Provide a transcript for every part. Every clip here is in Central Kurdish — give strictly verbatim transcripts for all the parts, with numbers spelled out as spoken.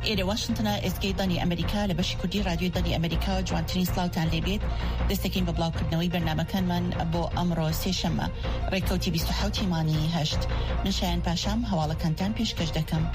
إلى واشنطن إسكي ضني أمريكا لبشي كردي راديو ضني أمريكا جوانترين سلاوتان ليبيت دستكين ببلاو كردنوي برنامج كان من أبو أمرو سيشمة ريكوتي بيستحوتي ماني هشت من شاين باشام هوالا كانتان بيش كجدكم.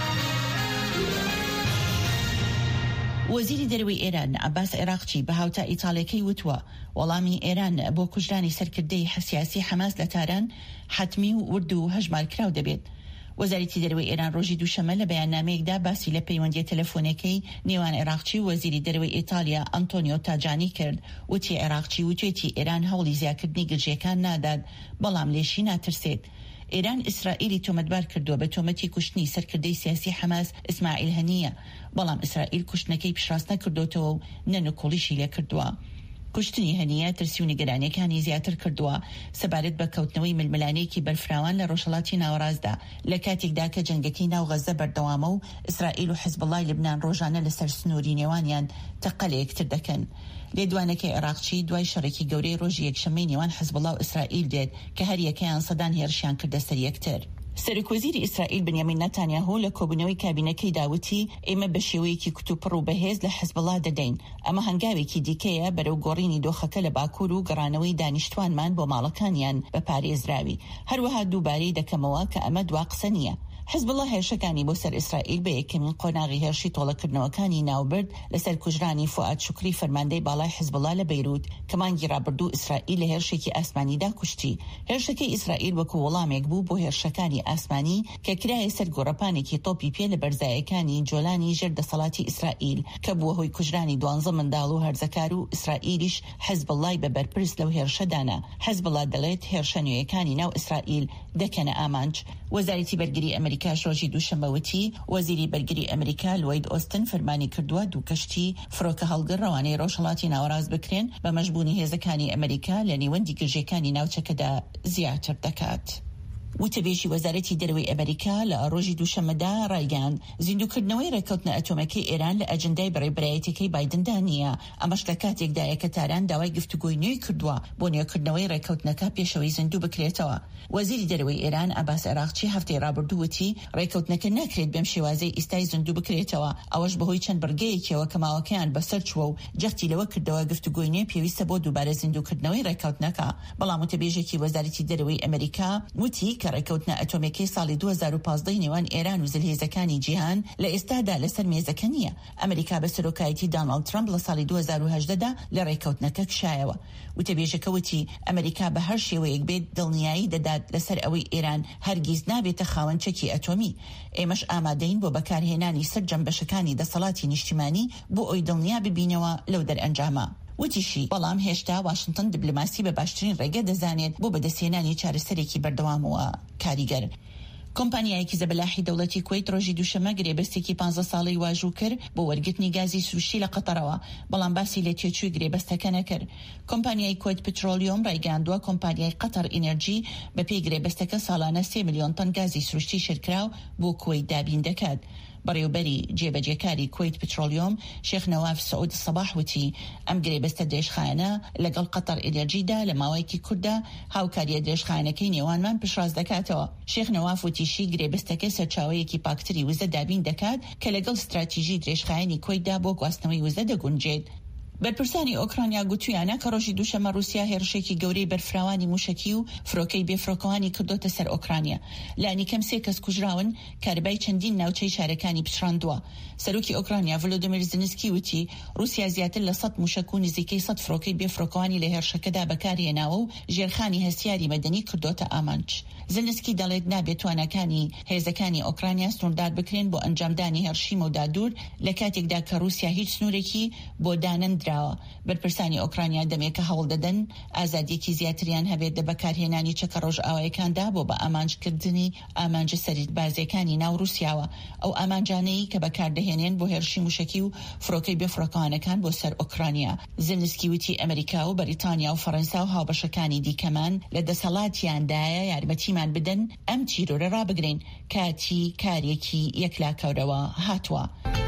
وزير دروي إيران عباس عراقچی بهاوتا إيطاليكي وتوا ولامي إيران بو كجراني سركردي حسياسي حماس لتاران حتمي وردو هجمال كراو دبيت. وزارتی دروی ایران روزی دوشنبه لە بەیاننامەیەکدا باسی لە پەیوەندی تەلەفۆنەکەی نێوان عێراقچی و وەزیری دەرەوەی ئیتالیا ئەنتۆنیۆ تاجانی کرد وتی عێراقچی وتوێتی ئێران هەوڵی زیادکردنی گرژیەکان نادات بەڵام لێشی ناترسێت. ئێران ئیسرائیلی تۆمەتبار کردووە بە تۆمەتی کوشتنی سەرکردەی سیاسی حەماس ئیسماعیل هەنیە بەڵام ئیسرائیل کوشتنەکەی پشتڕاست نەکردوتەوە و نەنوکۆڵیشی لێ کردووە. کوشتنی هەنیە ترسی و نیگەرانیەکانی زیاتر کردووە سەبارەت بە کەوتنەوەی ململانەیەکی بەرفراوان لە ڕۆژهەڵاتی ناوەڕاستدا لە کاتێکدا کە جەنگەکەی ناو غەزە بەردەوامە و ئیسرائیل و حیزبڵای لبنان ڕۆژانە لەسەر سنووری نێوانیان تەقە لە یەکتر دەکەن. لێدوانەکەی عێراقچی دوای شەڕێکی گەورەی ڕۆژی یەکشەممەی نێوان حیزبڵا و ئیسرائیل دێت کە هەر یەکەیان سەدان هێرشیان کردە سەر یەکتر. سەرۆکوەزیری ئیسرائیل بنیامین نەتانیاهو لە کۆبوونەوەی کابینەکەی داوتی ئێمە بە شێوەیەکی کتوپڕ و بەهێز لە حیزبڵا دەدەین. ئەمە هەنگاوێکی دیکەیە بەرەو گۆڕینی دۆخەکە لە باکوور و گەڕانەوەی دانیشتوانمان بۆ ماڵەکانیان بە پارێزراوی. هەروەها دووبارەی دەکەمەوە کە ئەمە دوا قسە نییە. حزبڵا هێرشەکانی بۆ سەر ئیسرائیل بە یەکەمین قۆناغی هێرشی تۆڵەکردنەوەکانی ناوبرد لەسەر کوژرانی فواد شوکری فەرماندەی باڵای حزبڵا لە بەیروت کە مانگی ڕابردوو ئیسرائیل لە هێرشێکی ئاسمانیدا کوشتی. هێرشەکەی ئیسرائیل وەکو وەڵامێک بوو بۆ هێرشەکانی ئاسمانی کە کرایە سەر گۆڕەپانێکی تۆپی پێ لە بەرزایەکانی جۆلانی ژێر دەسەڵاتی ئیسرائیل کە بووە هۆی کوژرانی دوانزە منداڵ و هەرزەکار و ئیسرائیلیش حزبڵای بە بەرپرس لەو هێرشەدانا. حزبڵا دەڵێت هێرشە نوێیەکانی ناو ئیسرائیل دەکەنە ئامانج. وەزارەتی بەرگری ئەمریکا ڕۆژی دووشەممە وتی وەزیری بەرگری ئەمریکا لۆید ئۆستن فەرمانی کردووە دوو کەشتی فڕۆکە هەڵگر ڕەوانەی ڕۆژهەڵاتی ناوەڕاست بکرێن بە مەژبوونی هێزەکانی ئەمریکا لە نێوەندی گرژیەکانی ناوچەکەدا زیاتر دەکات. وتەبێژی وەزارەتی دەرەوەی ئەمریکا لە ڕۆژی دووشەممەدا ڕایگەاند زیندووکردنەوەی ڕێکەوتنە ئەتۆمەکەی ئێران لە ئەجەندای بەڕێبەرایەتەکەی بایدندا نییە. ئەمەش لە کاتێکدایە کە تاران داوای گفتوگۆی نوێی کردووە بۆ نوێکردنەوەی ڕێکەوتنەکە پێشەوەی زیندوو بکرێتەوە. وەزیری دەرەوەی ئێران عەباس عێراقچی هەفتەی ڕابردوو وتی ڕێکەوتنەکە ناکرێت بەم شێوازەی ئیستای زیندوو بکرێتەوە. ئەوەش بەهۆی چەند بڕگەیەکیەوە کە ماوەکەیان بەسەر چووە و جەختی لەوە کردەوە گفتوگۆی نوێ پێویستە بۆ دووبارە زیندووکردنەوەی ڕێکەوتنەکە. بەڵام وتەبێژێکی وەزارەتی دەرەوەی ئەمریکا وتی کە ڕێکەوتنە ئەتۆمەکەی ساڵی دوو هەزار و پانزدە نێوان ئێران و زلهێزەکانی جیهان لە ئێستادا لەسەر مێزەکە نییە. ئەمریکا بە سەرۆکایەتی داناڵد ترامپ لە ساڵی دوو هەزار و هەژدەدا لە ڕێکەوتنەکە کشایەوە. وتەبێژەکە وتی ئەمریکا بە هەر شێوەیەک بێت دڵنیایی دەدات لەسەر ئەوەی ئێران هەرگیز نابێتە خاوەن چەکی ئەتۆمی. ئێمەش ئامادەین بۆ بەکارهێنانی سەر جەمبەشەکانی دەسەڵاتی نیشتیمانی بۆ ئەوی دڵنیا ببینەوە لەو دەرئەنجامە. وتیشی بەڵام هێشتا واشنگتن دیبلۆماسی بە باشترین ڕێگە دەزانێت بۆ بەدەستهێنانی چارەسەرێکی بەردەوامەوە کاریگەر. کۆمپانیایەکی زەبەلاحی دەوڵەتی کوێیت ڕۆژی دووشەممە گرێبەستێکی پانزە ساڵەی واژوو کرد بۆ وەرگرتنی گازی سروشتی لە قەتەرەوە بەڵام باسی لە تێچووی گرێبەستەکە نەکرد. کۆمپانیای کوێیت پترۆلیۆم ڕایگەاندووە کۆمپانیای قەتەر ئینەرجی بە پێی گرێبەستەکە ساڵانە سێ ملیۆن تەن گازی سروشتی شرکراو بۆ کوێیت دابین دەکات. بەڕێوەبەری جێبەجێکاری کوێیت پترۆلیۆم شێخ نەواف سەعود سەباح وتی ئەم گرێبەستە درێژخایەنە لەگەڵ قەتەر ئینەرجیدا لە ماوەیەکی کووردا هاوکاریە درێژخایەنەکەی نێوانمان پشتڕاست دەکاتەوە. شێخ نەواف وتیشی گرێبەستەکە سەرچاوەیەکی پاکتری وزە دابین دەکات کە لەگەڵ استراتیژی درێژخایەنی کوێیتدا بۆ گواستنەوەی وزە دەگونجێت. بەرپرسانی ئۆکرانیا گوتویانە کە ڕۆژی دووشەممە رووسیا هێرشێکی گەورەی بەرفراوانی موشکی و فرۆکەی بێفرۆکەوانی کردوتە سەر ئۆکرانیا. لانی کەم سێ کەس کوژراون کاربای چەندین ناوچەی شارەکانی پچڕاندووە. سەرۆکی ئۆکرانیا ڤلۆدیمیر زلنسکی وتی رووسیا زیاتر لە سەد موشک و نزیکەی سەد فرۆکەی بێفرۆکەوانی لە هێرشەکەدا بەکارهێناوە و ژێرخانی هەستیاری مەدەنی کردوتە ئامانج. زلنسکی دەڵێت نابێت توانەکانی هێزەکانی ئۆکرانیا سنووردار بکرێن بۆ ئەنجامدانی هەرشی مەودادور لە کاتێکدا کە رووسیا هیچ سنوورێکی بۆ دانن دراوە. بەرپرسانی ئۆکرانیا دەمێکە هەوڵ دەدەن ئازادیەکی زیاتریان هەبێت لە بەکارهێنانی چەکە ڕۆژئاوایەکاندا بۆ بە ئامانجکردنی ئامانجە سەربازیەکانی ناو رووسیاوە. ئەو ئامانجانەی کە بەکاردەهێنێن بۆ هێرشی موشکی و فرۆکەی بێفرۆکەوانەکان بۆ سەر ئۆکرانیا. زلنسکی وتی ئەمریکا و بەریتانیا و فەڕەنسا و هاوبەشەکانی دیکەمان لە دەسەڵاتیاندایە یارمەتیمان بدەن ئەم تیرۆرە ڕابگرین کاتی کارێکی یەکلاکەورەوە هاتووە.